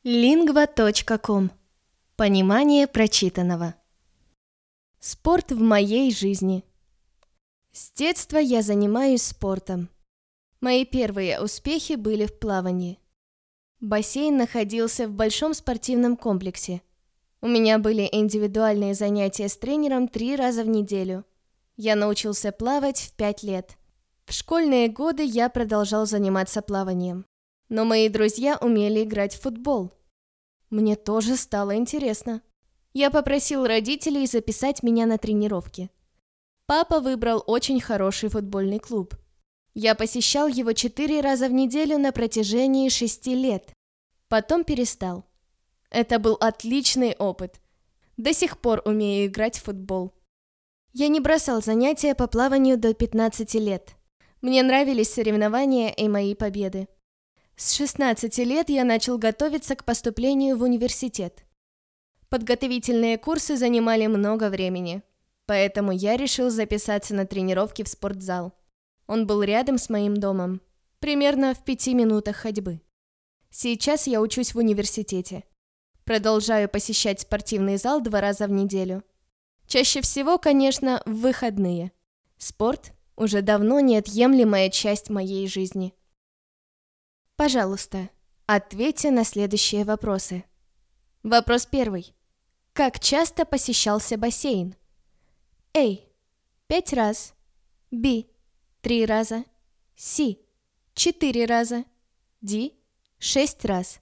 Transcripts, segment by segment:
Lingva.com. Понимание прочитанного. Спорт в моей жизни. С детства я занимаюсь спортом. Мои первые успехи были в плавании. Бассейн находился в большом спортивном комплексе. У меня были индивидуальные занятия с тренером 3 раза в неделю. Я научился плавать в 5 лет. В школьные годы я продолжал заниматься плаванием. Но мои друзья умели играть в футбол. Мне тоже стало интересно. Я попросил родителей записать меня на тренировки. Папа выбрал очень хороший футбольный клуб. Я посещал его 4 раза в неделю на протяжении 6 лет. Потом перестал. Это был отличный опыт. До сих пор умею играть в футбол. Я не бросал занятия по плаванию до 15 лет. Мне нравились соревнования и мои победы. С 16 лет я начал готовиться к поступлению в университет. Подготовительные курсы занимали много времени, поэтому я решил записаться на тренировки в спортзал. Он был рядом с моим домом, примерно в 5 минутах ходьбы. Сейчас я учусь в университете. Продолжаю посещать спортивный зал 2 раза в неделю. Чаще всего, конечно, в выходные. Спорт уже давно неотъемлемая часть моей жизни. Пожалуйста, ответьте на следующие вопросы. Вопрос 1. Как часто посещался бассейн? A. 5 раз. B. 3 раза. C. 4 раза. D. 6 раз.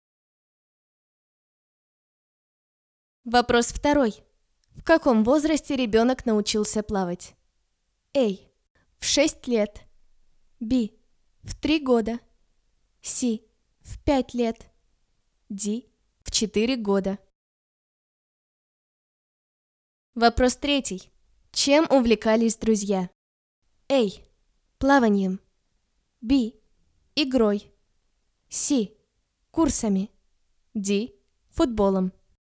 Вопрос 2. В каком возрасте ребенок научился плавать? A. В 6 лет. B. В 3 года. C. В 5 лет. D. В 4 года. Вопрос 3. Чем увлекались друзья? A. Плаванием. B. Игрой. C. Курсами. D. Футболом.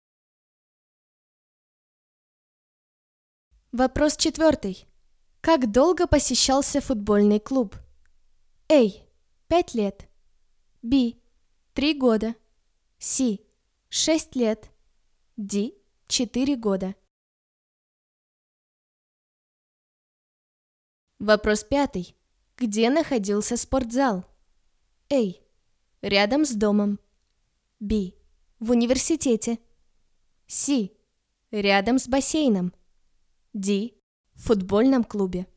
Вопрос 4. Как долго посещался футбольный клуб? A. 5 лет. B. 3 года. C. 6 лет. D. 4 года. Вопрос 5. Где находился спортзал? A. Рядом с домом. B. В университете. C. Рядом с бассейном. D. В футбольном клубе.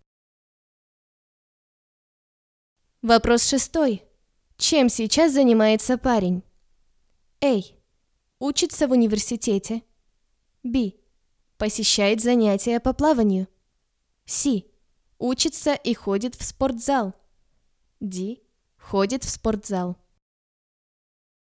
Вопрос 6. Чем сейчас занимается парень? A. Учится в университете. B. Посещает занятия по плаванию. C. Учится и ходит в спортзал. D. Ходит в спортзал.